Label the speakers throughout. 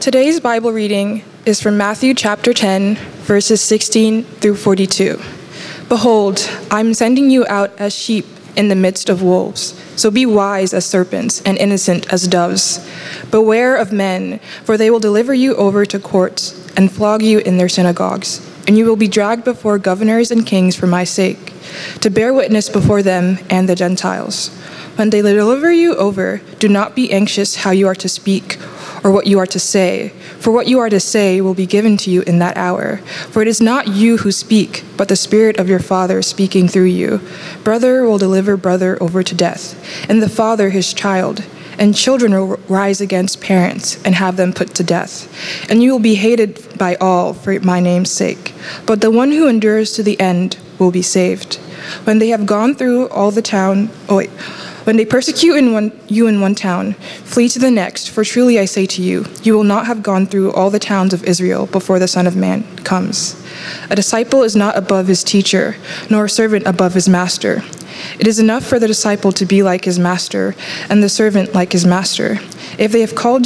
Speaker 1: Today's Bible reading is from Matthew chapter 10, verses 16 through 42. Behold, I'm sending you out as sheep in the midst of wolves. So be wise as serpents and innocent as doves. Beware of men, for they will deliver you over to courts and flog you in their synagogues. And you will be dragged before governors and kings for my sake, to bear witness before them and the Gentiles. When they deliver you over, do not be anxious how you are to speak or what you are to say, for what you are to say will be given to you in that hour. For it is not you who speak, but the Spirit of your Father speaking through you. Brother will deliver brother over to death, and the father his child, and children will rise against parents and have them put to death. And you will be hated by all for my name's sake, but the one who endures to the end will be saved. When they have gone through all the town, when they persecute you in one town, flee to the next, for truly I say to you, you will not have gone through all the towns of Israel before the Son of Man comes. A disciple is not above his teacher, nor a servant above his master. It is enough for the disciple to be like his master, and the servant like his master. If they have called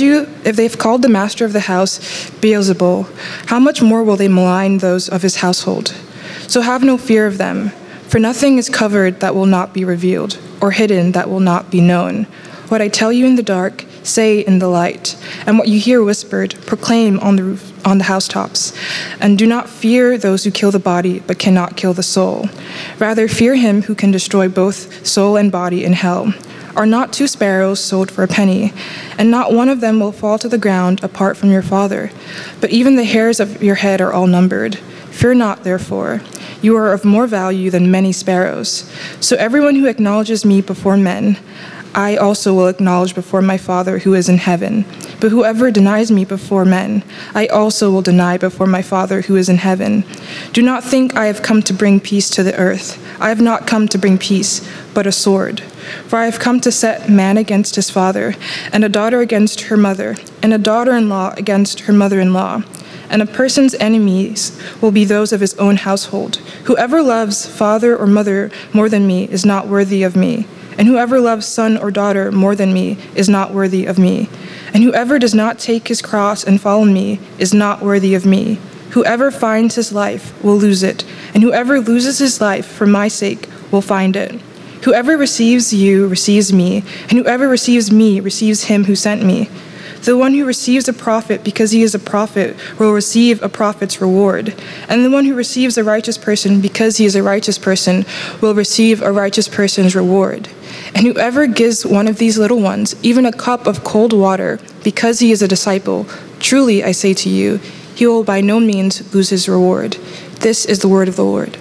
Speaker 1: the master of the house Beelzebul, how much more will they malign those of his household? So have no fear of them. For nothing is covered that will not be revealed, or hidden that will not be known. What I tell you in the dark, say in the light, and what you hear whispered, proclaim on the housetops. And do not fear those who kill the body, but cannot kill the soul. Rather fear him who can destroy both soul and body in hell. Are not 2 sparrows sold for a penny, and not one of them will fall to the ground apart from your Father? But even the hairs of your head are all numbered. Fear not, therefore. You are of more value than many sparrows. So everyone who acknowledges me before men, I also will acknowledge before my Father who is in heaven. But whoever denies me before men, I also will deny before my Father who is in heaven. Do not think I have come to bring peace to the earth. I have not come to bring peace, but a sword. For I have come to set man against his father, and a daughter against her mother, and a daughter-in-law against her mother-in-law. And a person's enemies will be those of his own household. Whoever loves father or mother more than me is not worthy of me, and whoever loves son or daughter more than me is not worthy of me. And whoever does not take his cross and follow me is not worthy of me. Whoever finds his life will lose it, and whoever loses his life for my sake will find it. Whoever receives you receives me, and whoever receives me receives him who sent me. The one who receives a prophet because he is a prophet will receive a prophet's reward. And the one who receives a righteous person because he is a righteous person will receive a righteous person's reward. And whoever gives one of these little ones even a cup of cold water because he is a disciple, truly I say to you, he will by no means lose his reward. This is the word of the Lord.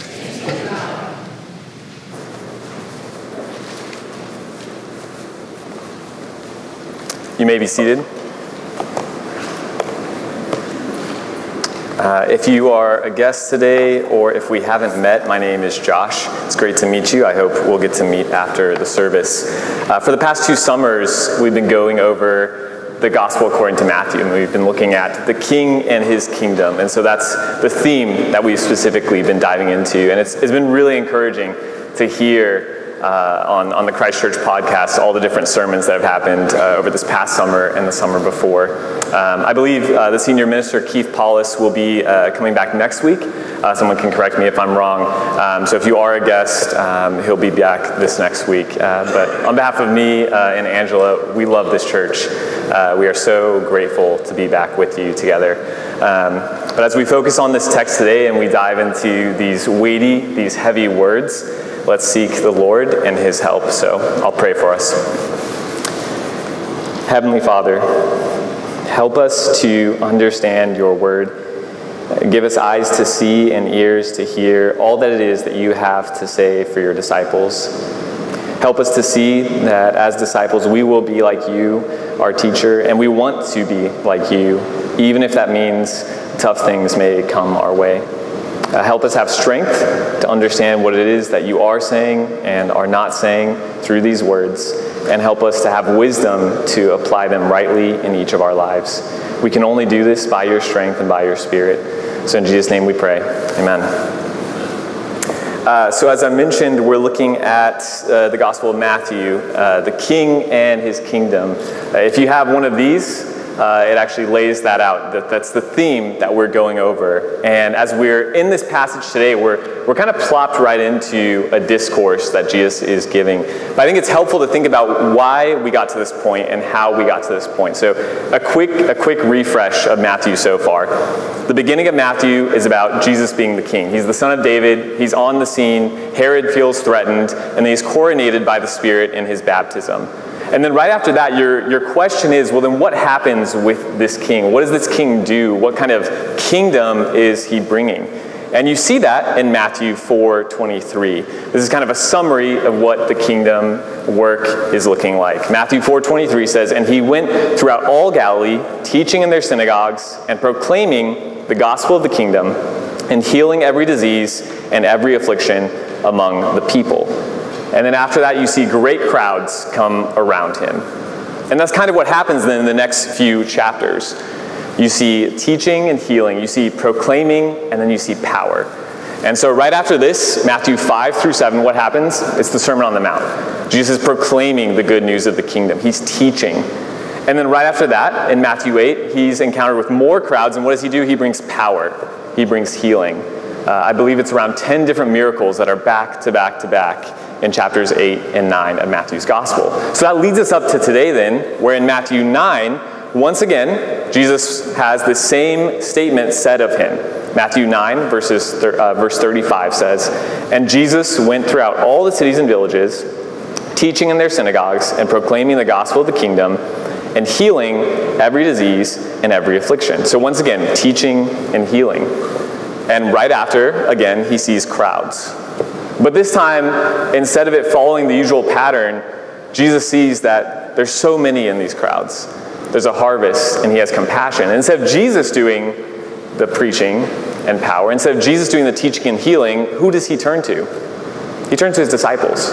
Speaker 2: You may be seated. If you are a guest today, or if we haven't met, my name is Josh. It's great to meet you. I hope we'll get to meet after the service. For the past 2 summers, we've been going over the Gospel according to Matthew, and we've been looking at the King and his kingdom. And so that's the theme that we've specifically been diving into. And it's been really encouraging to hear on the Christ Church podcast, all the different sermons that have happened over this past summer and the summer before. I believe the senior minister, Keith Paulus, will be coming back next week. Someone can correct me if I'm wrong. So if you are a guest, he'll be back this next week. But on behalf of me and Angela, we love this church. We are so grateful to be back with you together. But as we focus on this text today and we dive into these weighty, these heavy words, let's seek the Lord and his help. So I'll pray for us. Heavenly Father, help us to understand your word. Give us eyes to see and ears to hear all that it is that you have to say for your disciples. Help us to see that as disciples, we will be like you, our teacher, and we want to be like you, even if that means tough things may come our way. Help us have strength to understand what it is that you are saying and are not saying through these words, and help us to have wisdom to apply them rightly in each of our lives. We can only do this by your strength and by your Spirit. So in Jesus' name we pray. Amen. So as I mentioned, we're looking at the Gospel of Matthew, the King and his kingdom. If you have one of these, it actually lays that out. That's the theme that we're going over. And as we're in this passage today, we're kind of plopped right into a discourse that Jesus is giving. But I think it's helpful to think about why we got to this point and how we got to this point. So a quick refresh of Matthew so far. The beginning of Matthew is about Jesus being the king. He's the son of David. He's on the scene. Herod feels threatened, and then he's coronated by the Spirit in his baptism. And then right after that, your question is, well, then what happens with this king? What does this king do? What kind of kingdom is he bringing? And you see that in Matthew 4:23. This is kind of a summary of what the kingdom work is looking like. Matthew 4:23 says, "And he went throughout all Galilee, teaching in their synagogues and proclaiming the gospel of the kingdom and healing every disease and every affliction among the people." And then after that, you see great crowds come around him. And that's kind of what happens then in the next few chapters. You see teaching and healing, you see proclaiming, and then you see power. And so right after this, Matthew 5-7, what happens? It's the Sermon on the Mount. Jesus is proclaiming the good news of the kingdom. He's teaching. And then right after that, in Matthew 8, he's encountered with more crowds, and what does he do? He brings power. He brings healing. I believe it's around 10 different miracles that are back to back to back in chapters 8 and 9 of Matthew's gospel. So that leads us up to today then, where in Matthew 9, once again, Jesus has the same statement said of him. Matthew 9, verse 35 says, "And Jesus went throughout all the cities and villages, teaching in their synagogues and proclaiming the gospel of the kingdom and healing every disease and every affliction." So once again, teaching and healing. And right after, again, he sees crowds. But this time, instead of it following the usual pattern, Jesus sees that there's so many in these crowds. There's a harvest, and he has compassion. And instead of Jesus doing the preaching and power, instead of Jesus doing the teaching and healing, who does he turn to? He turns to his disciples.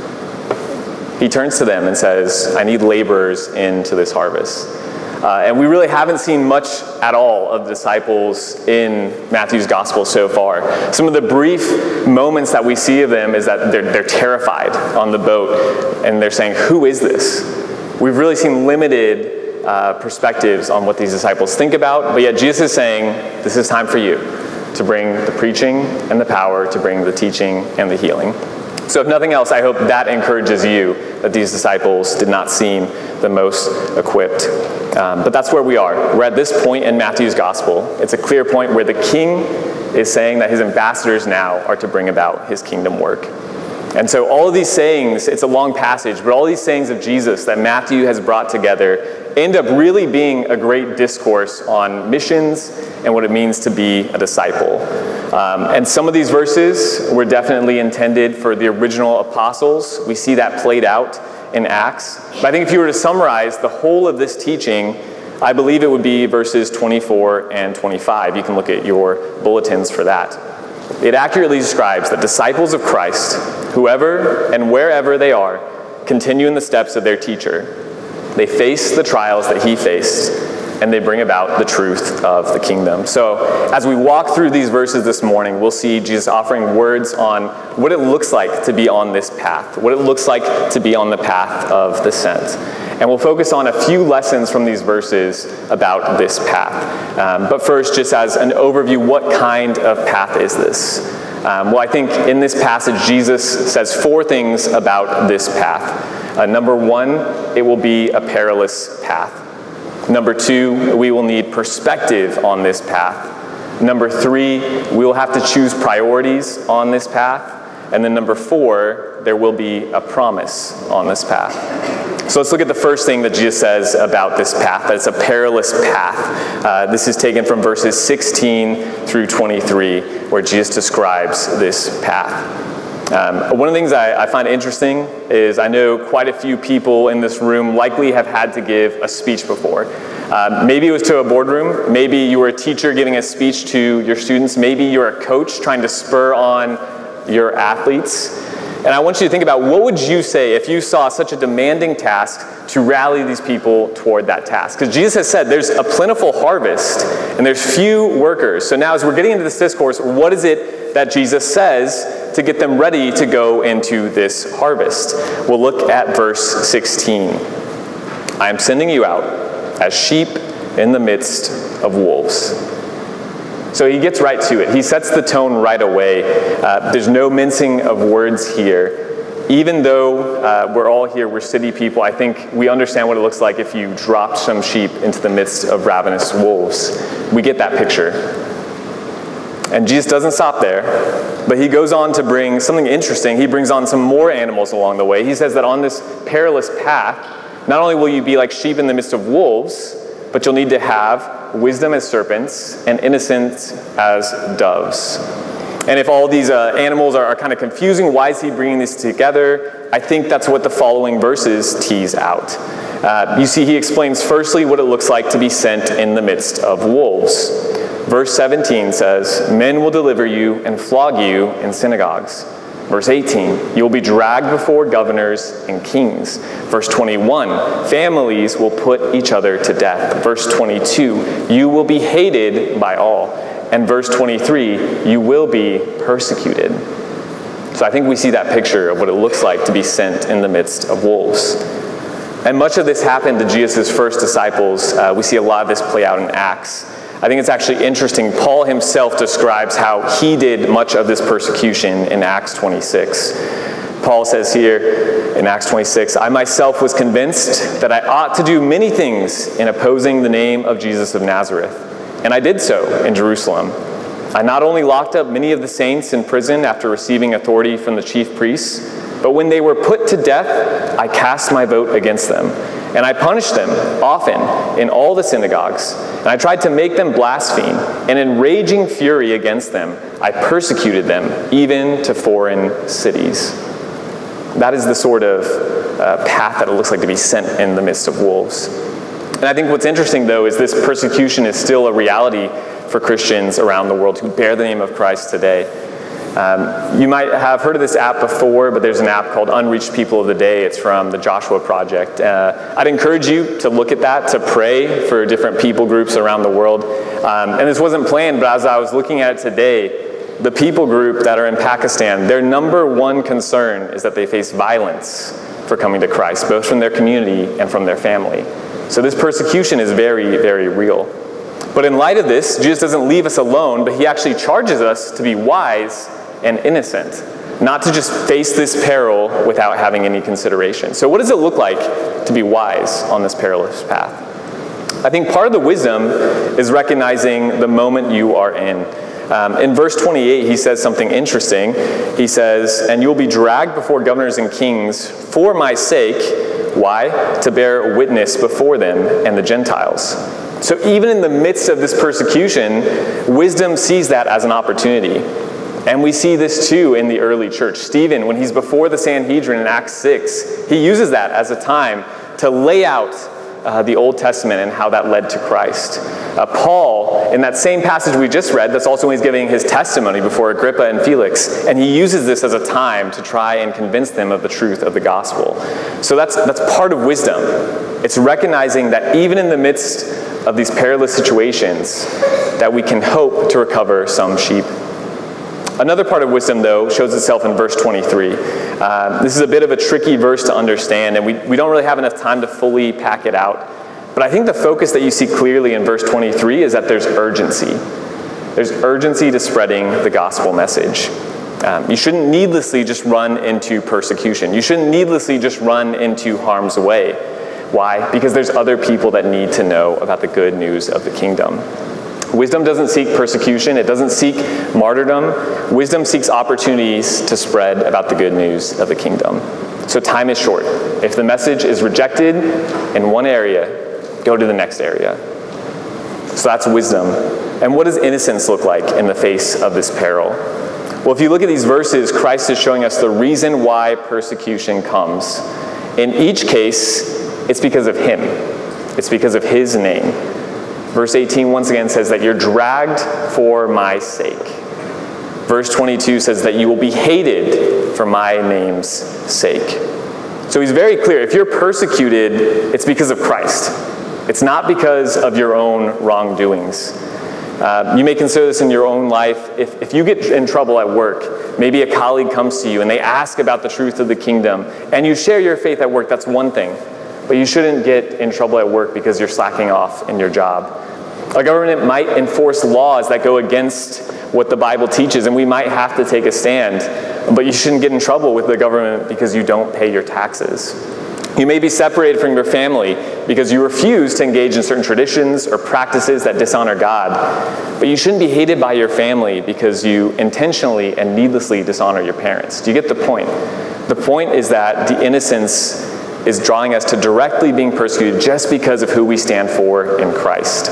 Speaker 2: He turns to them and says, "I need laborers into this harvest." And we really haven't seen much at all of the disciples in Matthew's gospel so far. Some of the brief moments that we see of them is that they're terrified on the boat, and they're saying, "Who is this?" We've really seen limited perspectives on what these disciples think about, but yet Jesus is saying, this is time for you to bring the preaching and the power, to bring the teaching and the healing. So if nothing else, I hope that encourages you that these disciples did not seem the most equipped. But that's where we are. We're at this point in Matthew's gospel. It's a clear point where the king is saying that his ambassadors now are to bring about his kingdom work. And so all of these sayings, it's a long passage, but all these sayings of Jesus that Matthew has brought together end up really being a great discourse on missions and what it means to be a disciple. And some of these verses were definitely intended for the original apostles. We see that played out in Acts. But I think if you were to summarize the whole of this teaching, I believe it would be verses 24 and 25. You can look at your bulletins for that. It accurately describes that disciples of Christ, whoever and wherever they are, continue in the steps of their teacher. They face the trials that he faced, and they bring about the truth of the kingdom. So as we walk through these verses this morning, we'll see Jesus offering words on what it looks like to be on this path, what it looks like to be on the path of the sent. And we'll focus on a few lessons from these verses about this path. But first, just as an overview, what kind of path is this? Well, I think in this passage, Jesus says 4 things about this path. Number 1, it will be a perilous path. Number 2, we will need perspective on this path. Number 3, we will have to choose priorities on this path. And then number 4, there will be a promise on this path. So let's look at the first thing that Jesus says about this path, that it's a perilous path. This is taken from verses 16 through 23, where Jesus describes this path. One of the things I find interesting is I know quite a few people in this room likely have had to give a speech before. Maybe it was to a boardroom. Maybe you were a teacher giving a speech to your students. Maybe you're a coach trying to spur on your athletes. And I want you to think about, what would you say if you saw such a demanding task to rally these people toward that task? Because Jesus has said there's a plentiful harvest and there's few workers. So now as we're getting into this discourse, what is it that Jesus says to get them ready to go into this harvest? We'll look at verse 16. I am sending you out as sheep in the midst of wolves. So he gets right to it. He sets the tone right away. There's no mincing of words here. Even though we're all here, we're city people, I think we understand what it looks like if you dropped some sheep into the midst of ravenous wolves. We get that picture. And Jesus doesn't stop there, but he goes on to bring something interesting. He brings on some more animals along the way. He says that on this perilous path, not only will you be like sheep in the midst of wolves, but you'll need to have wisdom as serpents and innocence as doves. And if all these animals are kind of confusing, why is he bringing these together? I think that's what the following verses tease out. You see, he explains firstly what it looks like to be sent in the midst of wolves. Verse 17 says, men will deliver you and flog you in synagogues. Verse 18, you will be dragged before governors and kings. Verse 21, families will put each other to death. Verse 22, you will be hated by all. And verse 23, you will be persecuted. So I think we see that picture of what it looks like to be sent in the midst of wolves. And much of this happened to Jesus' first disciples. We see a lot of this play out in Acts. I think it's actually interesting. Paul himself describes how he did much of this persecution in Acts 26. Paul says here in Acts 26, I myself was convinced that I ought to do many things in opposing the name of Jesus of Nazareth. And I did so in Jerusalem. I not only locked up many of the saints in prison after receiving authority from the chief priests, but when they were put to death, I cast my vote against them. And I punished them often in all the synagogues. And I tried to make them blaspheme. And in raging fury against them, I persecuted them even to foreign cities. That is the sort of path that it looks like to be sent in the midst of wolves. And I think what's interesting, though, is this persecution is still a reality for Christians around the world who bear the name of Christ today. You might have heard of this app before, but there's an app called Unreached People of the Day. It's from the Joshua Project. I'd encourage you to look at that, to pray for different people groups around the world. And this wasn't planned, but as I was looking at it today, the people group that are in Pakistan, their number one concern is that they face violence for coming to Christ, both from their community and from their family. So this persecution is very, very real. But in light of this, Jesus doesn't leave us alone, but he actually charges us to be wise and innocent, not to just face this peril without having any consideration. So what does it look like to be wise on this perilous path? I think part of the wisdom is recognizing the moment you are in. In verse 28, he says something interesting. He says, and you'll be dragged before governors and kings for my sake. Why? To bear witness before them and the Gentiles. So even in the midst of this persecution, wisdom sees that as an opportunity. And we see this too in the early church. Stephen, when he's before the Sanhedrin in Acts 6, he uses that as a time to lay out the Old Testament and how that led to Christ. Paul, in that same passage we just read, that's also when he's giving his testimony before Agrippa and Felix, and he uses this as a time to try and convince them of the truth of the gospel. So that's part of wisdom. It's recognizing that even in the midst of these perilous situations, that we can hope to recover some sheep. Another part of wisdom, though, shows itself in verse 23. This is a bit of a tricky verse to understand, and we don't really have enough time to fully pack it out. But I think the focus that you see clearly in verse 23 is that there's urgency. There's urgency to spreading the gospel message. You shouldn't needlessly just run into persecution. You shouldn't needlessly just run into harm's way. Why? Because there's other people that need to know about the good news of the kingdom. Wisdom doesn't seek persecution. It doesn't seek martyrdom. Wisdom seeks opportunities to spread about the good news of the kingdom. So time is short. If the message is rejected in one area, go to the next area. So that's wisdom. And what does innocence look like in the face of this peril? Well, if you look at these verses, Christ is showing us the reason why persecution comes. In each case, it's because of him. It's because of his name. Verse 18 once again says that you're dragged for my sake. Verse 22 says that you will be hated for my name's sake. So he's very clear. If you're persecuted, it's because of Christ. It's not because of your own wrongdoings. You may consider this in your own life. If you get in trouble at work, maybe a colleague comes to you and they ask about the truth of the kingdom, and you share your faith at work, that's one thing. but you shouldn't get in trouble at work because you're slacking off in your job. A government might enforce laws that go against what the Bible teaches, and we might have to take a stand, but you shouldn't get in trouble with the government because you don't pay your taxes. You may be separated from your family because you refuse to engage in certain traditions or practices that dishonor God, but you shouldn't be hated by your family because you intentionally and needlessly dishonor your parents. Do you get the point? The point is that the innocence is drawing us to directly being persecuted just because of who we stand for in Christ.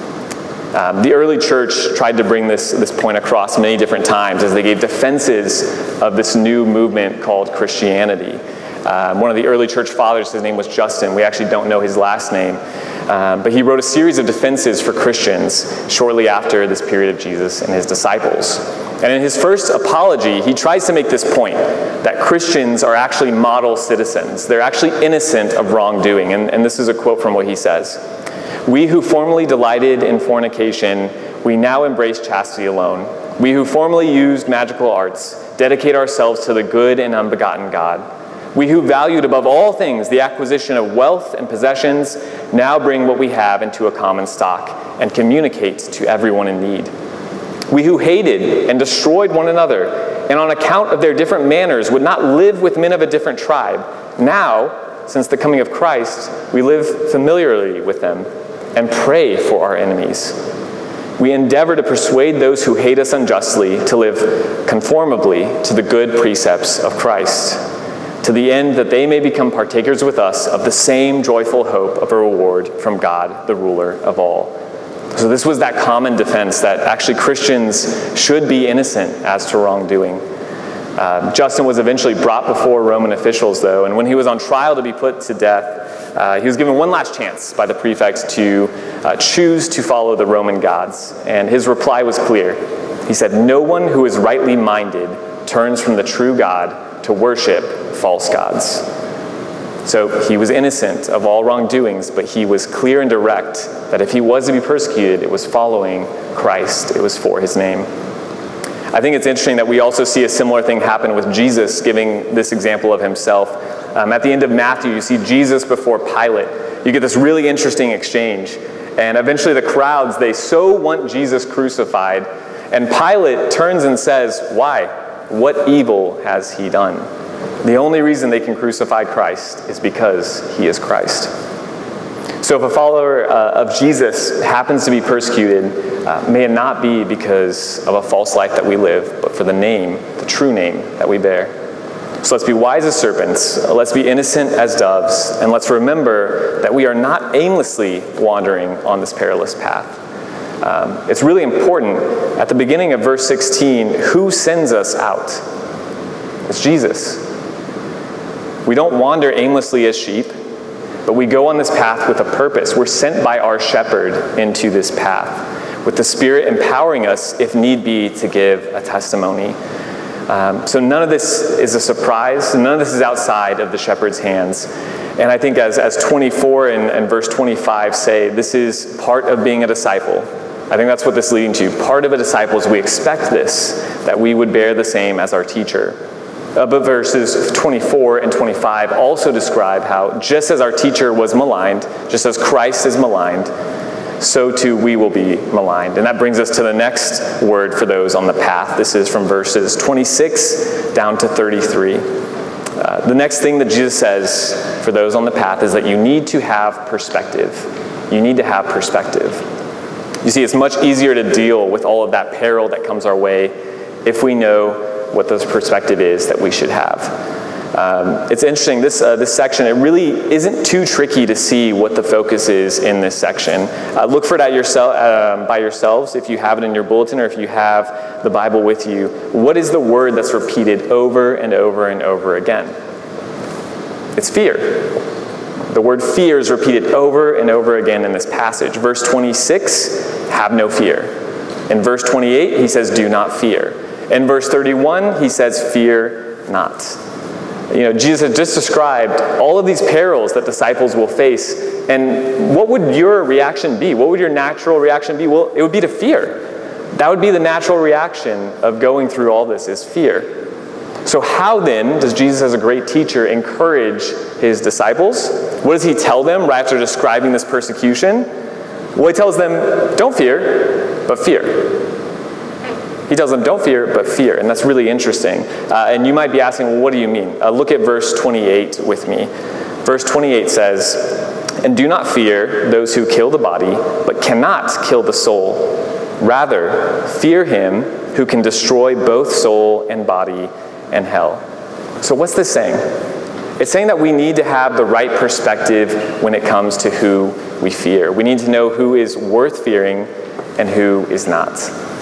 Speaker 2: The early church tried to bring this point across many different times as they gave defenses of this new movement called Christianity. One of the early church fathers, his name was Justin. We actually don't know his last name. But he wrote a series of defenses for Christians shortly after this period of Jesus and his disciples. And in his first apology, he tries to make this point, that Christians are actually model citizens. They're actually innocent of wrongdoing. And this is a quote from what he says. "We who formerly delighted in fornication, we now embrace chastity alone. We who formerly used magical arts, dedicate ourselves to the good and unbegotten God. We who valued above all things the acquisition of wealth and possessions, now bring what we have into a common stock and communicate to everyone in need. We who hated and destroyed one another, and on account of their different manners would not live with men of a different tribe, now, since the coming of Christ, we live familiarly with them and pray for our enemies. We endeavor to persuade those who hate us unjustly to live conformably to the good precepts of Christ, to the end that they may become partakers with us of the same joyful hope of a reward from God, the ruler of all." So this was that common defense that actually Christians should be innocent as to wrongdoing. Justin was eventually brought before Roman officials, though, and when he was on trial to be put to death, he was given one last chance by the prefects to choose to follow the Roman gods, and his reply was clear. He said, "No one who is rightly minded turns from the true God to worship false gods." So he was innocent of all wrongdoings, but he was clear and direct that if he was to be persecuted, it was following Christ. It was for his name. I think it's interesting that we also see a similar thing happen with Jesus giving this example of himself. At the end of Matthew, you see Jesus before Pilate. You get this really interesting exchange. And eventually the crowds, they so want Jesus crucified. And Pilate turns and says, "Why? What evil has he done?" The only reason they can crucify Christ is because he is Christ. So if a follower of Jesus happens to be persecuted, may it not be because of a false life that we live, but for the name, the true name that we bear. So let's be wise as serpents, let's be innocent as doves, and let's remember that we are not aimlessly wandering on this perilous path. It's really important, at the beginning of verse 16, who sends us out? It's Jesus. We don't wander aimlessly as sheep, but we go on this path with a purpose. We're sent by our shepherd into this path, with the Spirit empowering us, if need be, to give a testimony. So none of this is a surprise. None of this is outside of the shepherd's hands. And I think as 24 and verse 25 say, this is part of being a disciple. I think that's what this is leading to. Part of a disciple is we expect this, that we would bear the same as our teacher. But verses 24 and 25 also describe how just as our teacher was maligned, just as Christ is maligned, so too we will be maligned. And that brings us to the next word for those on the path. This is from verses 26 down to 33. The next thing that Jesus says for those on the path is that you need to have perspective. You need to have perspective. You see, it's much easier to deal with all of that peril that comes our way if we know what the perspective is that we should have. It's interesting, this section, it really isn't too tricky to see what the focus is in this section. Look for it by yourselves if you have it in your bulletin or if you have the Bible with you. What is the word that's repeated over and over and over again? It's fear. The word fear is repeated over and over again in this passage. Verse 26, have no fear. In verse 28, he says, do not fear. In verse 31, he says, fear not. Jesus had just described all of these perils that disciples will face. And what would your reaction be? What would your natural reaction be? Well, it would be to fear. That would be the natural reaction of going through all this, is fear. So how then does Jesus, as a great teacher, encourage his disciples? What does he tell them right after describing this persecution? Well, he tells them, don't fear, but fear. He tells them, don't fear, but fear. And that's really interesting. And you might be asking, well, what do you mean? Look at verse 28 with me. Verse 28 says, and do not fear those who kill the body, but cannot kill the soul. Rather, fear him who can destroy both soul and body in hell. So what's this saying? It's saying that we need to have the right perspective when it comes to who we fear. We need to know who is worth fearing and who is not.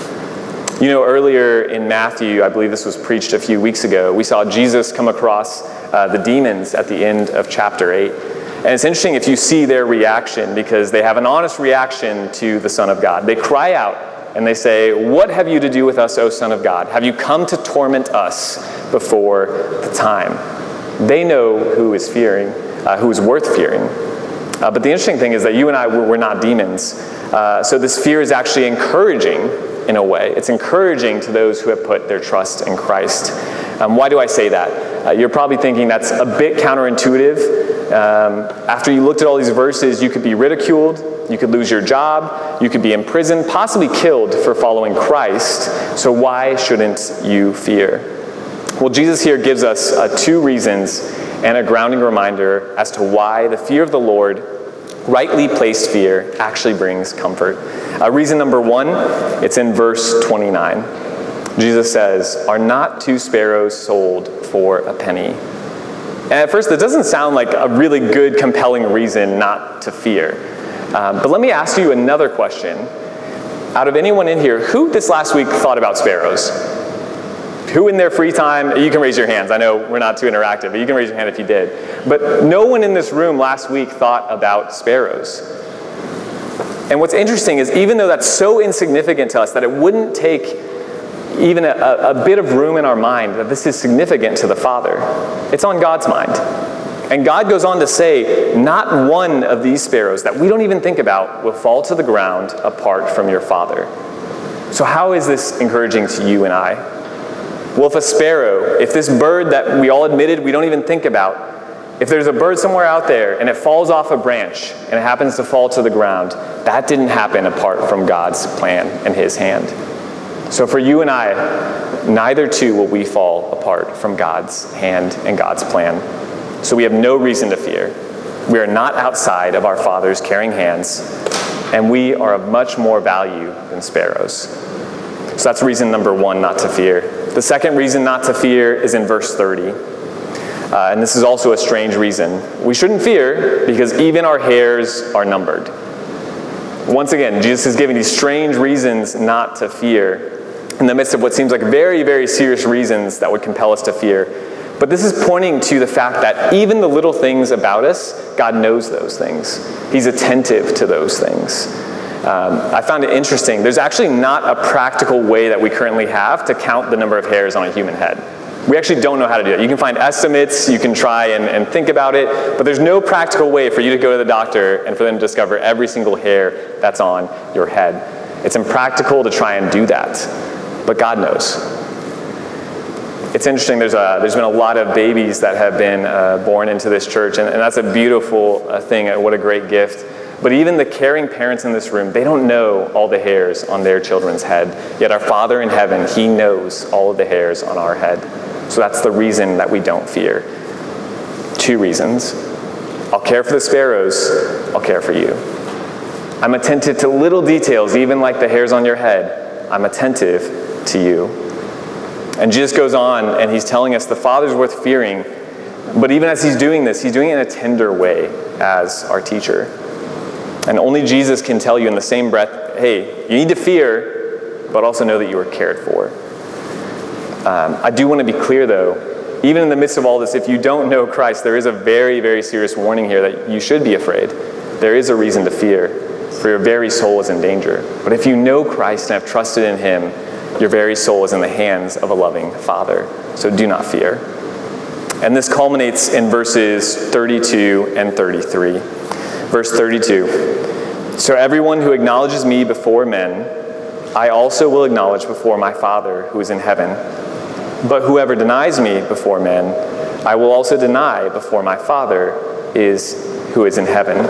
Speaker 2: You know, earlier in Matthew, I believe this was preached a few weeks ago, we saw Jesus come across the demons at the end of chapter 8. And it's interesting if you see their reaction, because they have an honest reaction to the Son of God. They cry out and they say, what have you to do with us, O Son of God? Have you come to torment us before the time? They know who is fearing, who is worth fearing. But the interesting thing is that you and I, we're not demons. So this fear is actually encouraging in a way. It's encouraging to those who have put their trust in Christ. Why do I say that? You're probably thinking that's a bit counterintuitive. After you looked at all these verses, you could be ridiculed, you could lose your job, you could be imprisoned, possibly killed for following Christ. So why shouldn't you fear? Well, Jesus here gives us two reasons and a grounding reminder as to why the fear of the Lord, rightly placed fear, actually brings comfort. Reason number one, it's in verse 29. Jesus says, are not 2 sparrows sold for a penny? And at first, that doesn't sound like a really good, compelling reason not to fear. But let me ask you another question. Out of anyone in here, who this last week thought about sparrows? Who in their free time, you can raise your hands. I know we're not too interactive, but you can raise your hand if you did. But no one in this room last week thought about sparrows. And what's interesting is even though that's so insignificant to us that it wouldn't take even a bit of room in our mind that this is significant to the Father, it's on God's mind. And God goes on to say, not one of these sparrows that we don't even think about will fall to the ground apart from your Father. So how is this encouraging to you and I? Well, if a sparrow, if this bird that we all admitted we don't even think about, if there's a bird somewhere out there and it falls off a branch and it happens to fall to the ground, that didn't happen apart from God's plan and his hand. So for you and I, neither too will we fall apart from God's hand and God's plan. So we have no reason to fear. We are not outside of our Father's caring hands, and we are of much more value than sparrows. So that's reason number one, not to fear. The second reason not to fear is in verse 30. And this is also a strange reason. We shouldn't fear because even our hairs are numbered. Once again, Jesus is giving these strange reasons not to fear in the midst of what seems like very, very serious reasons that would compel us to fear. But this is pointing to the fact that even the little things about us, God knows those things. He's attentive to those things. I found it interesting. There's actually not a practical way that we currently have to count the number of hairs on a human head. We actually don't know how to do that. You can find estimates, you can try and think about it, but there's no practical way for you to go to the doctor and for them to discover every single hair that's on your head. It's impractical to try and do that, but God knows. It's interesting, there's been a lot of babies that have been born into this church, and that's a beautiful thing, what a great gift. But even the caring parents in this room, they don't know all the hairs on their children's head. Yet our Father in heaven, He knows all of the hairs on our head. So that's the reason that we don't fear. 2 reasons. I'll care for the sparrows, I'll care for you. I'm attentive to little details, even like the hairs on your head. I'm attentive to you. And Jesus goes on and He's telling us the Father's worth fearing, but even as He's doing this, He's doing it in a tender way as our teacher. And only Jesus can tell you in the same breath, hey, you need to fear, but also know that you are cared for. I do want to be clear though, even in the midst of all this, if you don't know Christ, there is a very, very serious warning here that you should be afraid. There is a reason to fear, for your very soul is in danger. But if you know Christ and have trusted in Him, your very soul is in the hands of a loving Father. So do not fear. And this culminates in verses 32 and 33. Verse 32, so everyone who acknowledges me before men, I also will acknowledge before my Father who is in heaven. But whoever denies me before men, I will also deny before my Father who is in heaven."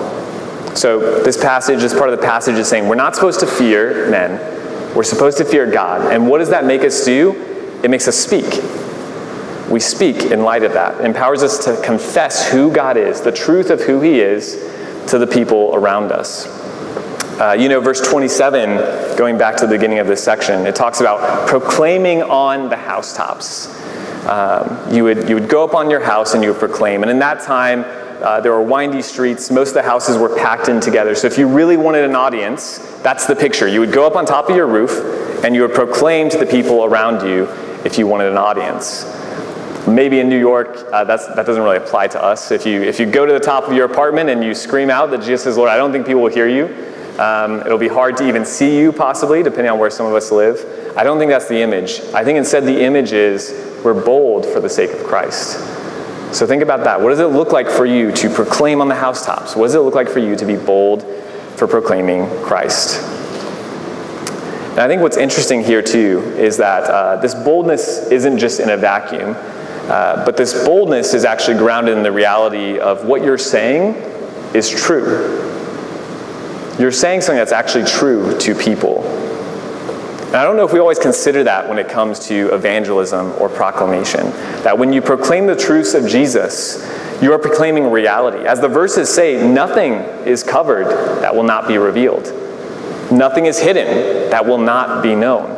Speaker 2: So this passage, this part of the passage is saying we're not supposed to fear men. We're supposed to fear God. And what does that make us do? It makes us speak. We speak in light of that. It empowers us to confess who God is, the truth of who he is, to the people around us. Verse 27, going back to the beginning of this section, it talks about proclaiming on the housetops. You would go up on your house and you would proclaim. And in that time, there were windy streets. Most of the houses were packed in together. So if you really wanted an audience, that's the picture. You would go up on top of your roof and you would proclaim to the people around you if you wanted an audience. Maybe in New York, that doesn't really apply to us. If you go to the top of your apartment and you scream out that Jesus is Lord, I don't think people will hear you. It'll be hard to even see you, possibly, depending on where some of us live. I don't think that's the image. I think instead the image is we're bold for the sake of Christ. So think about that. What does it look like for you to proclaim on the housetops? What does it look like for you to be bold for proclaiming Christ? And I think what's interesting here, too, is that this boldness isn't just in a vacuum, but this boldness is actually grounded in the reality of what you're saying is true. You're saying something that's actually true to people. And I don't know if we always consider that when it comes to evangelism or proclamation. That when you proclaim the truths of Jesus, you are proclaiming reality. As the verses say, nothing is covered that will not be revealed. Nothing is hidden that will not be known.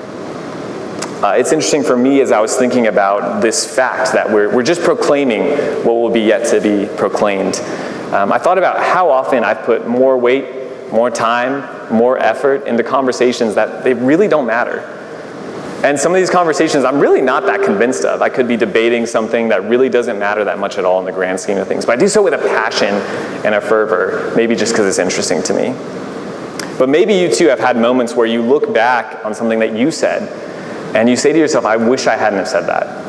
Speaker 2: It's interesting for me as I was thinking about this fact that we're just proclaiming what will be yet to be proclaimed. I thought about how often I've put more weight, more time, more effort into conversations that they really don't matter. And some of these conversations I'm really not that convinced of. I could be debating something that really doesn't matter that much at all in the grand scheme of things. But I do so with a passion and a fervor, maybe just because it's interesting to me. But maybe you too have had moments where you look back on something that you said, and you say to yourself, I wish I hadn't have said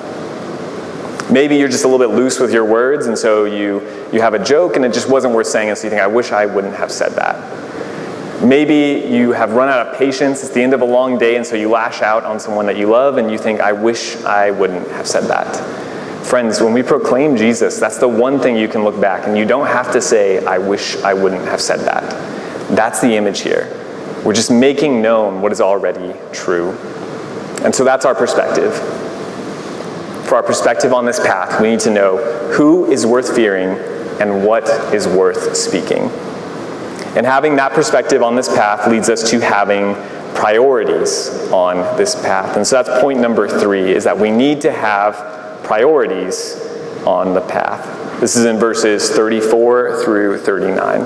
Speaker 2: that. Maybe you're just a little bit loose with your words, and so you have a joke, and it just wasn't worth saying, and so you think, I wish I wouldn't have said that. Maybe you have run out of patience. It's the end of a long day, and so you lash out on someone that you love, and you think, I wish I wouldn't have said that. Friends, when we proclaim Jesus, that's the one thing you can look back, and you don't have to say, I wish I wouldn't have said that. That's the image here. We're just making known what is already true. And so that's our perspective. For our perspective on this path, we need to know who is worth fearing and what is worth speaking. And having that perspective on this path leads us to having priorities on this path. And so that's point number 3, is that we need to have priorities on the path. This is in verses 34 through 39.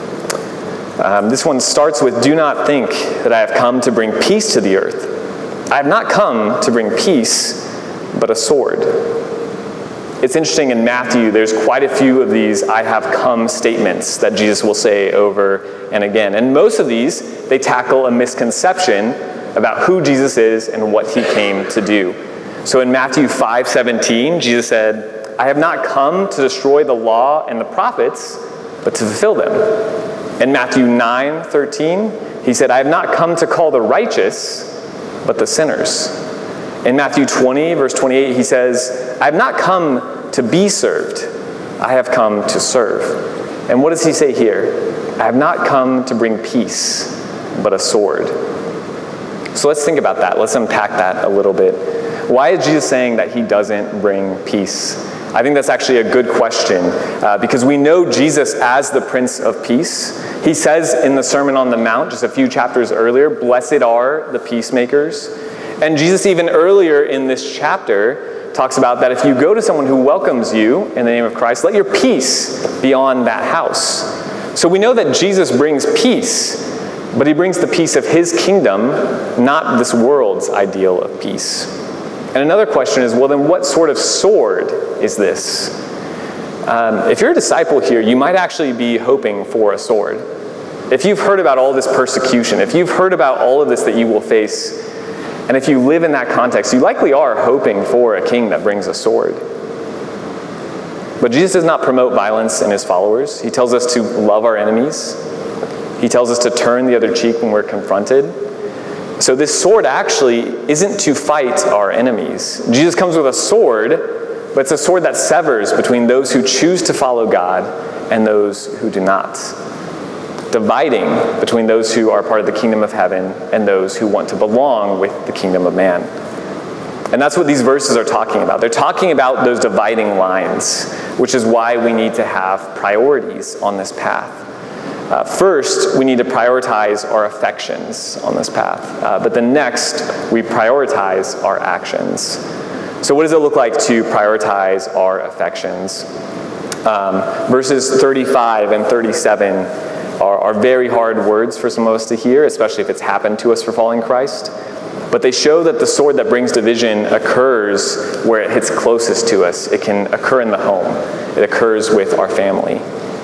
Speaker 2: This one starts with, "Do not think that I have come to bring peace to the earth. I have not come to bring peace, but a sword." It's interesting, in Matthew, there's quite a few of these "I have come" statements that Jesus will say over and again. And most of these, they tackle a misconception about who Jesus is and what he came to do. So in Matthew 5:17, Jesus said, "I have not come to destroy the law and the prophets, but to fulfill them." In Matthew 9:13, he said, "I have not come to call the righteous, but the sinners." In Matthew 20, verse 28, he says, "I have not come to be served. I have come to serve." And what does he say here? "I have not come to bring peace, but a sword." So let's think about that. Let's unpack that a little bit. Why is Jesus saying that he doesn't bring peace? I think that's actually a good question because we know Jesus as the Prince of Peace. He says in the Sermon on the Mount, just a few chapters earlier, "Blessed are the peacemakers." And Jesus, even earlier in this chapter, talks about that if you go to someone who welcomes you in the name of Christ, let your peace be on that house. So we know that Jesus brings peace, but he brings the peace of his kingdom, not this world's ideal of peace. And another question is, well, then what sort of sword is this? If you're a disciple here, you might actually be hoping for a sword. If you've heard about all this persecution, if you've heard about all of this that you will face, and if you live in that context, you likely are hoping for a king that brings a sword. But Jesus does not promote violence in his followers. He tells us to love our enemies. He tells us to turn the other cheek when we're confronted. So this sword actually isn't to fight our enemies. Jesus comes with a sword, but it's a sword that severs between those who choose to follow God and those who do not, dividing between those who are part of the kingdom of heaven and those who want to belong with the kingdom of man. And that's what these verses are talking about. They're talking about those dividing lines, which is why we need to have priorities on this path. First, we need to prioritize our affections on this path. But then next, we prioritize our actions. So what does it look like to prioritize our affections? Verses 35 and 37 are very hard words for some of us to hear, especially if it's happened to us for following Christ. But they show that the sword that brings division occurs where it hits closest to us. It can occur in the home. It occurs with our family.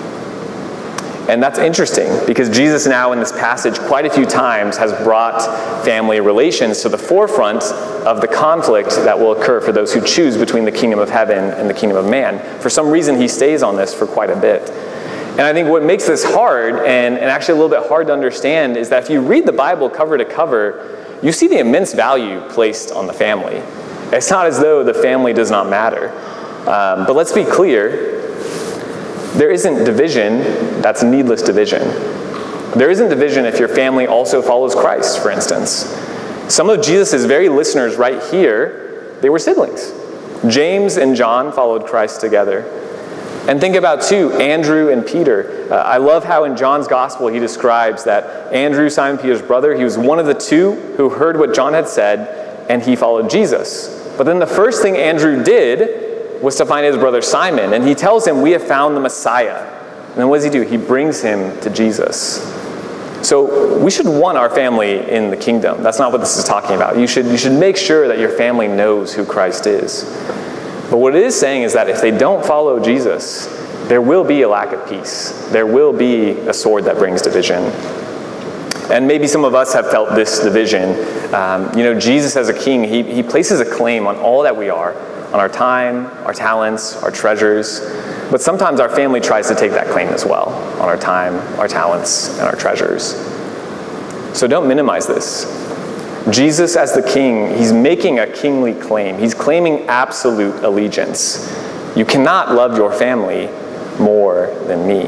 Speaker 2: And that's interesting because Jesus now in this passage quite a few times has brought family relations to the forefront of the conflict that will occur for those who choose between the kingdom of heaven and the kingdom of man. For some reason, he stays on this for quite a bit. And I think what makes this hard and actually a little bit hard to understand is that if you read the Bible cover to cover, you see the immense value placed on the family. It's not as though the family does not matter. But let's be clear. There isn't division that's needless division. There isn't division if your family also follows Christ, for instance. Some of Jesus' very listeners right here, they were siblings. James and John followed Christ together. And think about, too, Andrew and Peter. I love how in John's gospel he describes that Andrew, Simon Peter's brother, he was one of the two who heard what John had said, and he followed Jesus. But then the first thing Andrew did was to find his brother Simon, and he tells him, we have found the Messiah. And then what does he do? He brings him to Jesus. So we should want our family in the kingdom. That's not what this is talking about. You should make sure that your family knows who Christ is. But what it is saying is that if they don't follow Jesus, there will be a lack of peace. There will be a sword that brings division. And maybe some of us have felt this division. Jesus as a king, he places a claim on all that we are, on our time, our talents, our treasures. But sometimes our family tries to take that claim as well, on our time, our talents, and our treasures. So don't minimize this. Jesus as the king, he's making a kingly claim. He's claiming absolute allegiance. You cannot love your family more than me.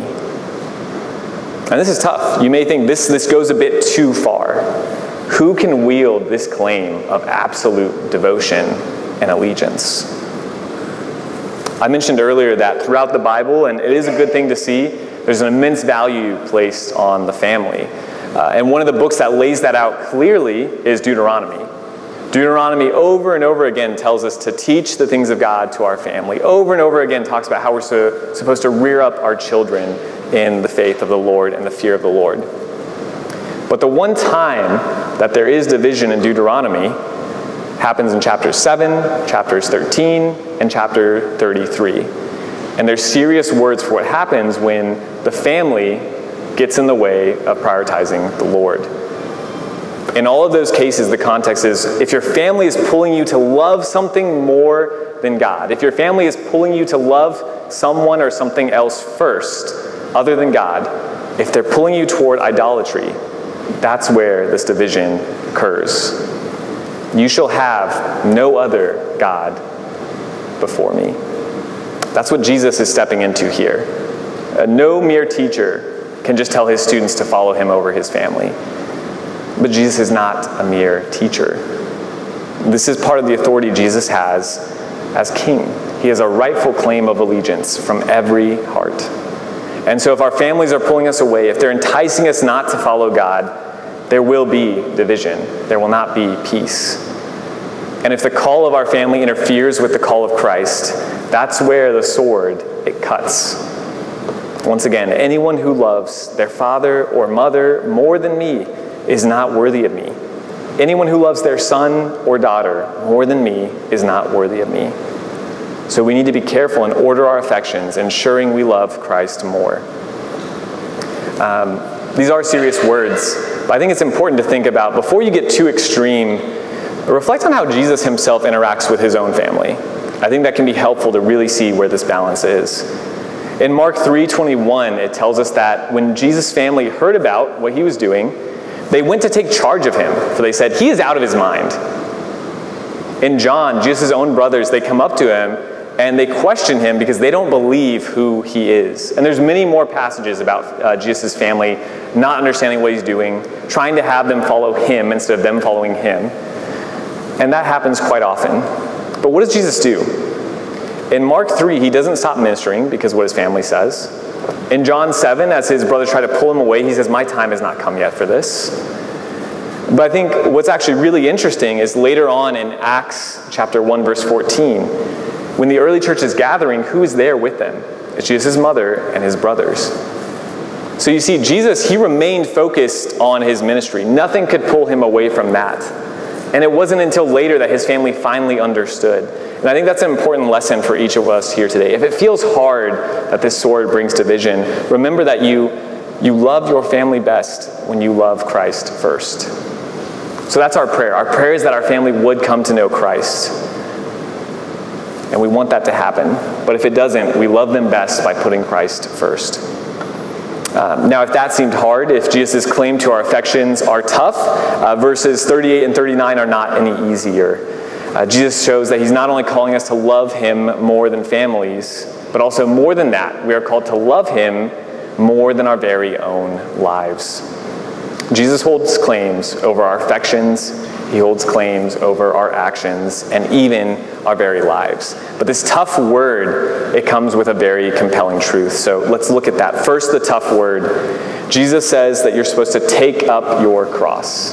Speaker 2: And this is tough. You may think this goes a bit too far. Who can wield this claim of absolute devotion and allegiance? I mentioned earlier that throughout the Bible, and it is a good thing to see, there's an immense value placed on the family. And one of the books that lays that out clearly is Deuteronomy. Deuteronomy over and over again tells us to teach the things of God to our family. Over and over again talks about how we're supposed to rear up our children in the faith of the Lord and the fear of the Lord. But the one time that there is division in Deuteronomy happens in chapter 7, chapters 13, and chapter 33. And there's serious words for what happens when the family gets in the way of prioritizing the Lord. In all of those cases, the context is if your family is pulling you to love something more than God, if your family is pulling you to love someone or something else first, other than God, if they're pulling you toward idolatry, that's where this division occurs. You shall have no other God before me. That's what Jesus is stepping into here. No mere teacher can just tell his students to follow him over his family. But Jesus is not a mere teacher. This is part of the authority Jesus has as king. He has a rightful claim of allegiance from every heart. And so if our families are pulling us away, if they're enticing us not to follow God, there will be division. There will not be peace. And if the call of our family interferes with the call of Christ, that's where the sword, it cuts. Once again, anyone who loves their father or mother more than me is not worthy of me. Anyone who loves their son or daughter more than me is not worthy of me. So we need to be careful and order our affections, ensuring we love Christ more. These are serious words, but I think it's important to think about, before you get too extreme, reflect on how Jesus himself interacts with his own family. I think that can be helpful to really see where this balance is. In Mark 3:21, it tells us that when Jesus' family heard about what he was doing, They went to take charge of him, for they said, he is out of his mind. In John, Jesus' own brothers, they come up to him and they question him because they don't believe who he is. And there's many more passages about Jesus' family not understanding what he's doing, trying to have them follow him instead of them following him. And that happens quite often. But what does Jesus do? In Mark 3, he doesn't stop ministering because of what his family says. In John 7, as his brothers try to pull him away, he says, my time has not come yet for this. But I think what's actually really interesting is later on in Acts chapter 1, verse 14, when the early church is gathering, who is there with them? It's Jesus' mother and his brothers. So you see, Jesus, he remained focused on his ministry. Nothing could pull him away from that. And it wasn't until later that his family finally understood. And I think that's an important lesson for each of us here today. If it feels hard that this sword brings division, remember that you love your family best when you love Christ first. So that's our prayer. Our prayer is that our family would come to know Christ. And we want that to happen. But if it doesn't, we love them best by putting Christ first. Now, if that seemed hard, if Jesus' claim to our affections are tough, verses 38 and 39 are not any easier. Jesus shows that he's not only calling us to love him more than families, but also more than that, we are called to love him more than our very own lives. Jesus holds claims over our affections, he holds claims over our actions, and even our very lives. But this tough word, it comes with a very compelling truth. So let's look at that. First, the tough word. Jesus says that you're supposed to take up your cross.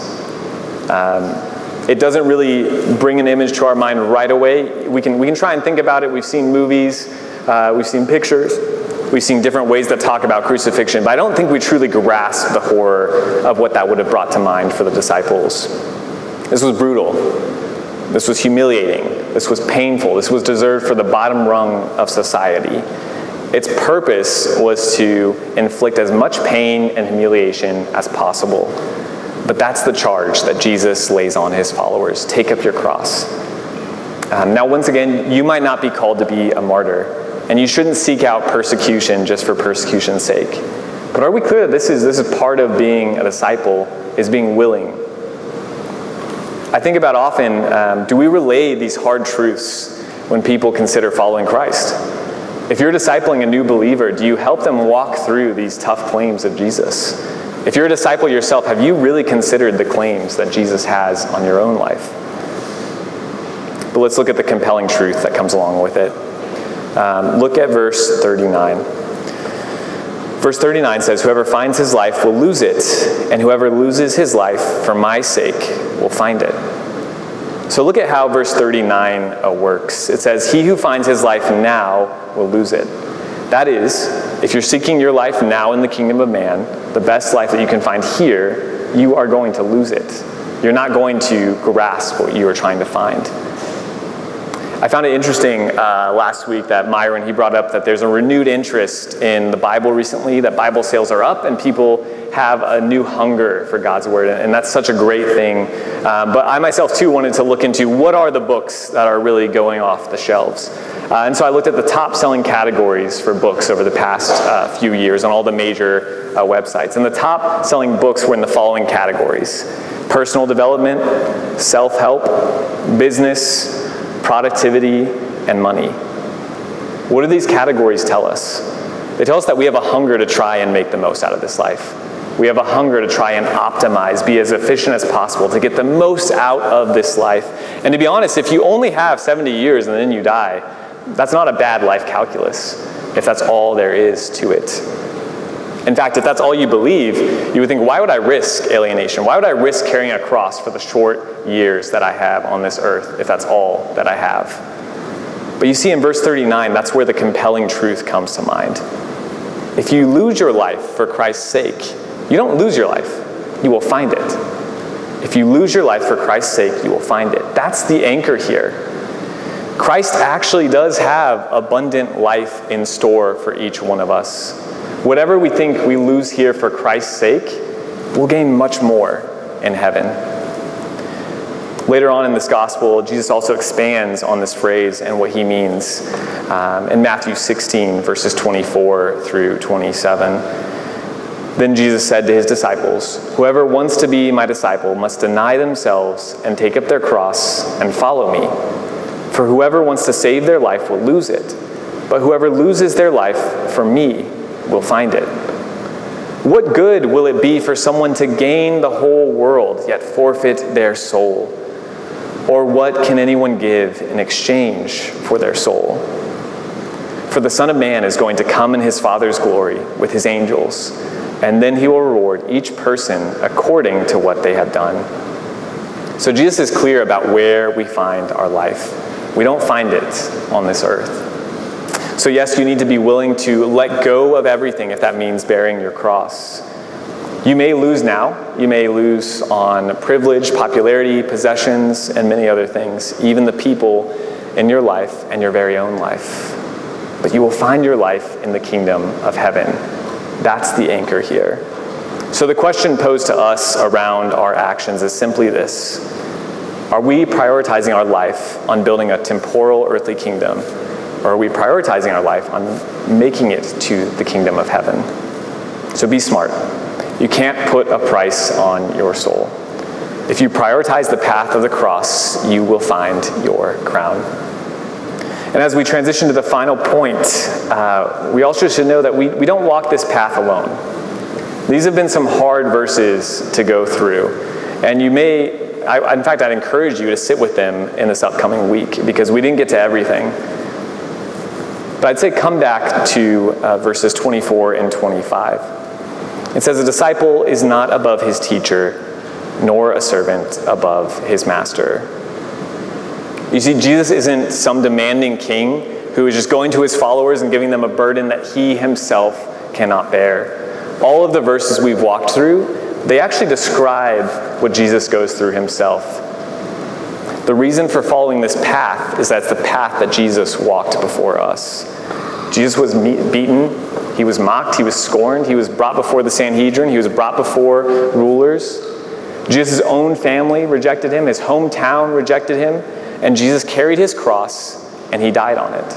Speaker 2: It doesn't really bring an image to our mind right away. We can try and think about it. We've seen movies, we've seen pictures, we've seen different ways that talk about crucifixion, but I don't think we truly grasp the horror of what that would have brought to mind for the disciples. This was brutal. This was humiliating. This was painful. This was reserved for the bottom rung of society. Its purpose was to inflict as much pain and humiliation as possible. But that's the charge that Jesus lays on his followers. Take up your cross. Now, once again, you might not be called to be a martyr, and you shouldn't seek out persecution just for persecution's sake. But are we clear that this is part of being a disciple, is being willing? I think about often, do we relay these hard truths when people consider following Christ? If you're discipling a new believer, do you help them walk through these tough claims of Jesus? If you're a disciple yourself, have you really considered the claims that Jesus has on your own life? But let's look at the compelling truth that comes along with it. Look at verse 39. Verse 39 says, whoever finds his life will lose it, and whoever loses his life for my sake will find it. So look at how verse 39 works. It says, he who finds his life now will lose it. That is, if you're seeking your life now in the kingdom of man, the best life that you can find here, you are going to lose it. You're not going to grasp what you are trying to find. I found it interesting last week that Myron, he brought up that there's a renewed interest in the Bible recently, that Bible sales are up and people have a new hunger for God's word, and that's such a great thing. But I myself too wanted to look into what are the books that are really going off the shelves. And so I looked at the top selling categories for books over the past few years on all the major websites. And the top selling books were in the following categories: personal development, self-help, business, productivity, and money. What do these categories tell us? They tell us that we have a hunger to try and make the most out of this life. We have a hunger to try and optimize, be as efficient as possible, to get the most out of this life. And to be honest, if you only have 70 years and then you die, that's not a bad life calculus, if that's all there is to it. In fact, if that's all you believe, you would think, why would I risk alienation? Why would I risk carrying a cross for the short years that I have on this earth if that's all that I have? But you see in verse 39, that's where the compelling truth comes to mind. If you lose your life for Christ's sake, you don't lose your life, you will find it. If you lose your life for Christ's sake, you will find it. That's the anchor here. Christ actually does have abundant life in store for each one of us. Whatever we think we lose here for Christ's sake, we'll gain much more in heaven. Later on in this gospel, Jesus also expands on this phrase and what he means in Matthew 16, verses 24 through 27. Then Jesus said to his disciples, "Whoever wants to be my disciple must deny themselves and take up their cross and follow me. For whoever wants to save their life will lose it, but whoever loses their life for me will find it. What good will it be for someone to gain the whole world yet forfeit their soul? Or what can anyone give in exchange for their soul? For the Son of Man is going to come in his Father's glory with his angels, and then he will reward each person according to what they have done." So Jesus is clear about where we find our life. We don't find it on this earth. So yes, you need to be willing to let go of everything if that means bearing your cross. You may lose now. You may lose on privilege, popularity, possessions, and many other things, even the people in your life and your very own life. But you will find your life in the kingdom of heaven. That's the anchor here. So the question posed to us around our actions is simply this: are we prioritizing our life on building a temporal earthly kingdom, or are we prioritizing our life on making it to the kingdom of heaven? So be smart. You can't put a price on your soul. If you prioritize the path of the cross, you will find your crown. And as we transition to the final point, we also should know that we don't walk this path alone. These have been some hard verses to go through. And in fact, I'd encourage you to sit with them in this upcoming week, because we didn't get to everything. But I'd say come back to verses 24 and 25. It says, "A disciple is not above his teacher, nor a servant above his master." You see, Jesus isn't some demanding king who is just going to his followers and giving them a burden that he himself cannot bear. All of the verses we've walked through, they actually describe what Jesus goes through himself. The reason for following this path is that it's the path that Jesus walked before us. Jesus was beaten, he was mocked, he was scorned, he was brought before the Sanhedrin, he was brought before rulers. Jesus' own family rejected him, his hometown rejected him, and Jesus carried his cross and he died on it.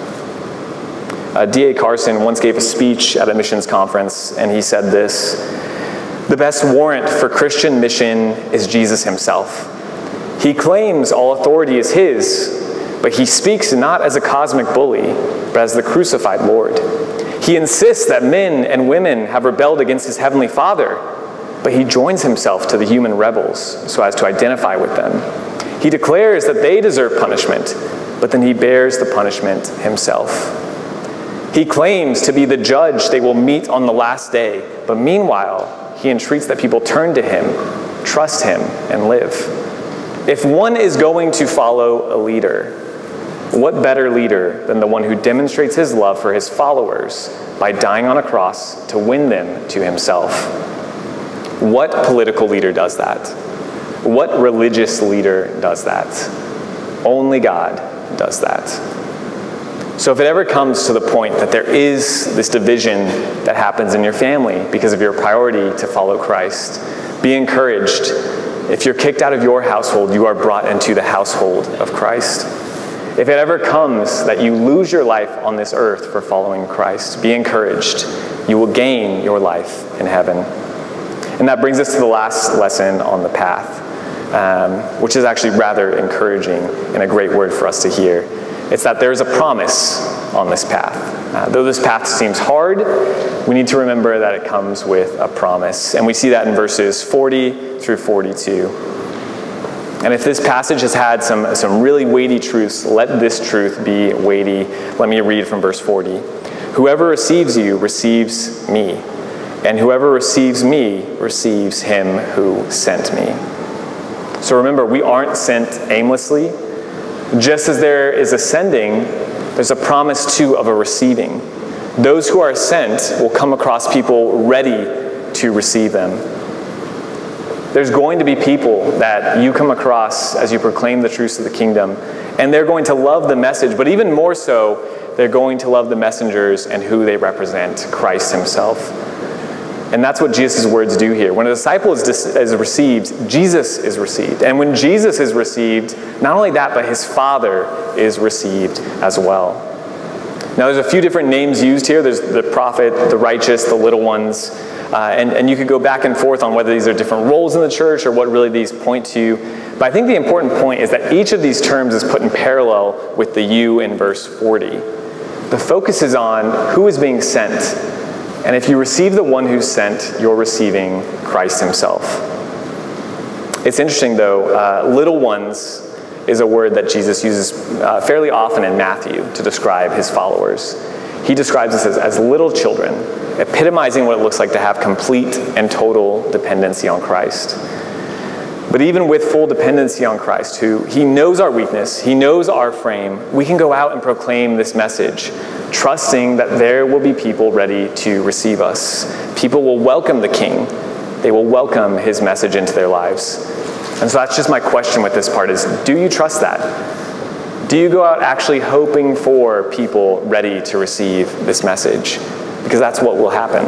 Speaker 2: D.A. Carson once gave a speech at a missions conference, and he said this: "The best warrant for Christian mission is Jesus himself. He claims all authority is his, but he speaks not as a cosmic bully, but as the crucified Lord. He insists that men and women have rebelled against his heavenly Father, but he joins himself to the human rebels so as to identify with them. He declares that they deserve punishment, but then he bears the punishment himself. He claims to be the judge they will meet on the last day, but meanwhile, he entreats that people turn to him, trust him, and live. If one is going to follow a leader, what better leader than the one who demonstrates his love for his followers by dying on a cross to win them to himself? What political leader does that? What religious leader does that? Only God does that. So if it ever comes to the point that there is this division that happens in your family because of your priority to follow Christ, be encouraged. If you're kicked out of your household, you are brought into the household of Christ. If it ever comes that you lose your life on this earth for following Christ, be encouraged. You will gain your life in heaven. And that brings us to the last lesson on the path, which is actually rather encouraging and a great word for us to hear. It's that there is a promise on this path. Though this path seems hard, we need to remember that it comes with a promise. And we see that in verses 40 through 42. And if this passage has had some really weighty truths, let this truth be weighty. Let me read from verse 40. "Whoever receives you receives me, and whoever receives me receives him who sent me." So remember, we aren't sent aimlessly. Just as there is a sending, there's a promise too of a receiving. Those who are sent will come across people ready to receive them. There's going to be people that you come across as you proclaim the truths of the kingdom, and they're going to love the message, but even more so, they're going to love the messengers and who they represent, Christ himself. And that's what Jesus' words do here. When a disciple is received, Jesus is received. And when Jesus is received, not only that, but his Father is received as well. Now, there's a few different names used here. There's the prophet, the righteous, the little ones. And you could go back and forth on whether these are different roles in the church or what really these point to. But I think the important point is that each of these terms is put in parallel with the you in verse 40. The focus is on who is being sent. And if you receive the one who's sent, you're receiving Christ himself. It's interesting, though, little ones is a word that Jesus uses fairly often in Matthew to describe his followers. He describes us as little children, epitomizing what it looks like to have complete and total dependency on Christ. But even with full dependency on Christ, who he knows our weakness, he knows our frame, we can go out and proclaim this message, trusting that there will be people ready to receive us. People will welcome the King. They will welcome his message into their lives. And so that's just my question with this part is, do you trust that? Do you go out actually hoping for people ready to receive this message? Because that's what will happen.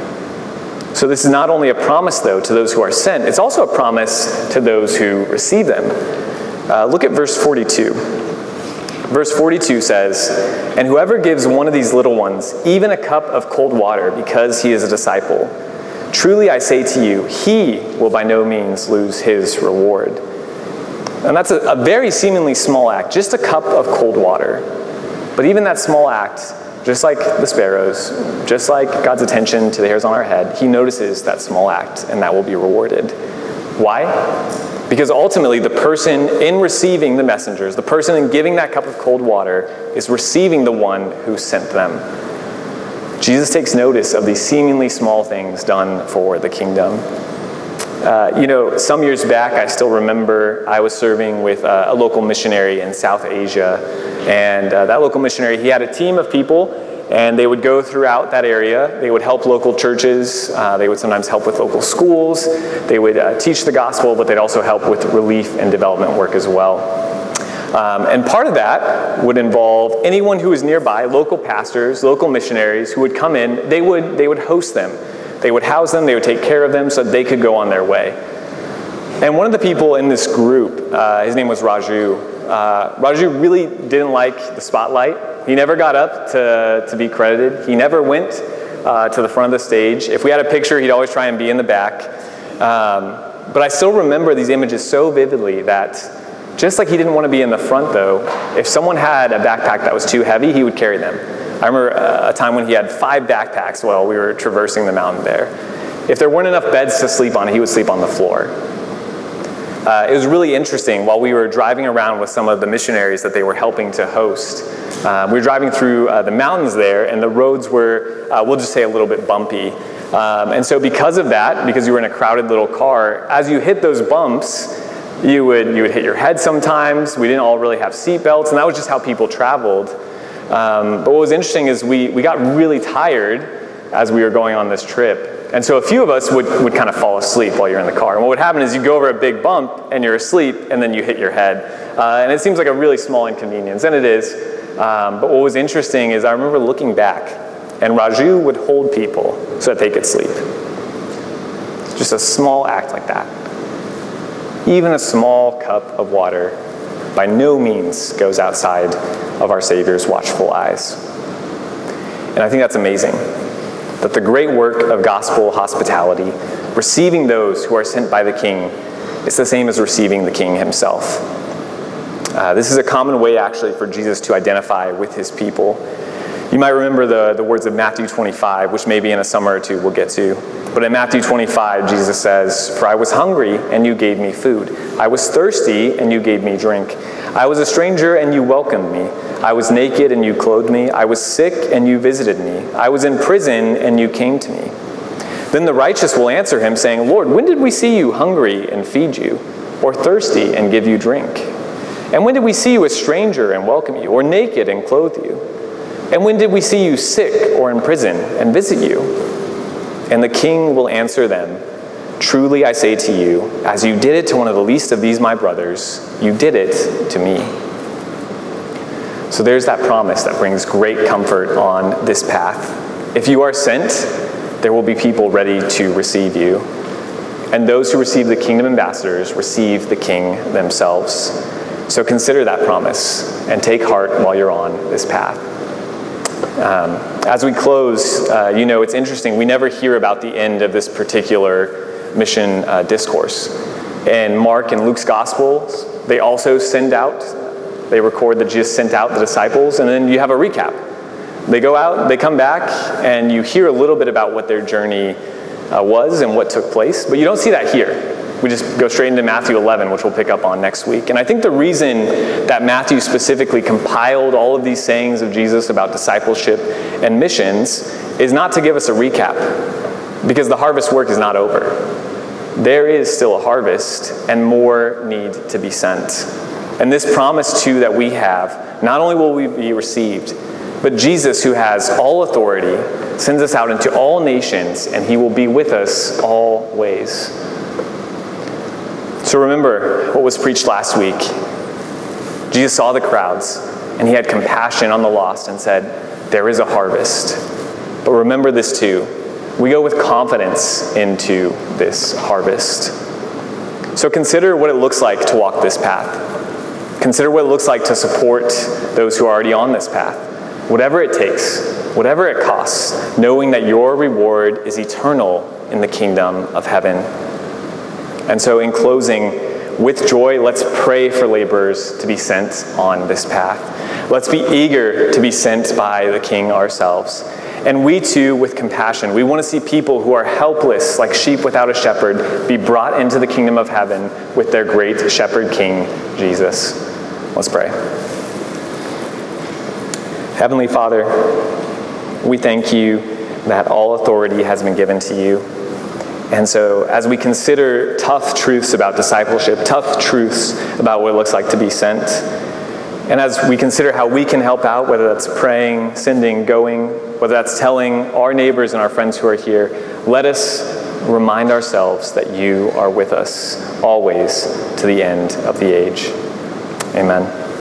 Speaker 2: So this is not only a promise, though, to those who are sent, it's also a promise to those who receive them. Look at verse 42. Verse 42 says, "And whoever gives one of these little ones even a cup of cold water because he is a disciple, truly I say to you, he will by no means lose his reward." And that's a very seemingly small act, just a cup of cold water. But even that small act, just like the sparrows, just like God's attention to the hairs on our head, he notices that small act, and that will be rewarded. Why? Because ultimately, the person in receiving the messengers, the person in giving that cup of cold water, is receiving the one who sent them. Jesus takes notice of these seemingly small things done for the kingdom. Some years back, I still remember I was serving with a local missionary in South Asia. And that local missionary, he had a team of people, and they would go throughout that area. They would help local churches. They would sometimes help with local schools. They would teach the gospel, but they'd also help with relief and development work as well. And part of that would involve anyone who was nearby, local pastors, local missionaries who would come in. They would host them. They would house them. They would take care of them so that they could go on their way. And one of the people in this group, his name was Raju. Raju really didn't like the spotlight. He never got up to be credited. He never went to the front of the stage. If we had a picture, he'd always try and be in the back. But I still remember these images so vividly that just like he didn't want to be in the front, though, if someone had a backpack that was too heavy, he would carry them. I remember a time when he had 5 backpacks while we were traversing the mountain there. If there weren't enough beds to sleep on, he would sleep on the floor. It was really interesting. While we were driving around with some of the missionaries that they were helping to host, we were driving through the mountains there, and the roads were, we'll just say, a little bit bumpy. And so because of that, because you were in a crowded little car, as you hit those bumps, you would hit your head sometimes. We didn't all really have seat belts, and that was just how people traveled. But what was interesting is we got really tired as we were going on this trip. And so a few of us would kind of fall asleep while you're in the car. And what would happen is you go over a big bump and you're asleep, and then you hit your head. And it seems like a really small inconvenience, and it is. But what was interesting is I remember looking back, and Raju would hold people so that they could sleep. Just a small act like that. Even a small cup of water by no means goes outside of our Savior's watchful eyes. And I think that's amazing. That the great work of gospel hospitality, receiving those who are sent by the King, is the same as receiving the King himself. This is a common way, actually, for Jesus to identify with his people. You might remember the words of Matthew 25, which maybe in a summer or two we'll get to. But in Matthew 25, Jesus says, "For I was hungry, and you gave me food. I was thirsty, and you gave me drink. I was a stranger, and you welcomed me. I was naked, and you clothed me. I was sick, and you visited me. I was in prison, and you came to me." Then the righteous will answer him, saying, "Lord, when did we see you hungry and feed you, or thirsty and give you drink? And when did we see you a stranger and welcome you, or naked and clothe you? And when did we see you sick or in prison and visit you?" And the King will answer them, "Truly I say to you, as you did it to one of the least of these my brothers, you did it to me." So there's that promise that brings great comfort on this path. If you are sent, there will be people ready to receive you. And those who receive the kingdom ambassadors receive the King themselves. So consider that promise and take heart while you're on this path. As we close, it's interesting. We never hear about the end of this particular mission discourse. In Mark and Luke's Gospels, they also send out, they record that Jesus sent out the disciples, and then you have a recap. They go out, they come back, and you hear a little bit about what their journey was and what took place, but you don't see that here. We just go straight into Matthew 11, which we'll pick up on next week. And I think the reason that Matthew specifically compiled all of these sayings of Jesus about discipleship and missions is not to give us a recap, because the harvest work is not over. There is still a harvest, and more need to be sent. And this promise, too, that we have, not only will we be received, but Jesus, who has all authority, sends us out into all nations, and he will be with us always. So remember what was preached last week. Jesus saw the crowds, and he had compassion on the lost and said, there is a harvest. But remember this too. We go with confidence into this harvest. So consider what it looks like to walk this path. Consider what it looks like to support those who are already on this path. Whatever it takes, whatever it costs, knowing that your reward is eternal in the kingdom of heaven. And so in closing, with joy, let's pray for laborers to be sent on this path. Let's be eager to be sent by the King ourselves. And we too, with compassion, we want to see people who are helpless, like sheep without a shepherd, be brought into the kingdom of heaven with their great shepherd king, Jesus. Let's pray. Heavenly Father, we thank you that all authority has been given to you. And so as we consider tough truths about discipleship, tough truths about what it looks like to be sent, and as we consider how we can help out, whether that's praying, sending, going, whether that's telling our neighbors and our friends who are here, let us remind ourselves that you are with us always to the end of the age. Amen.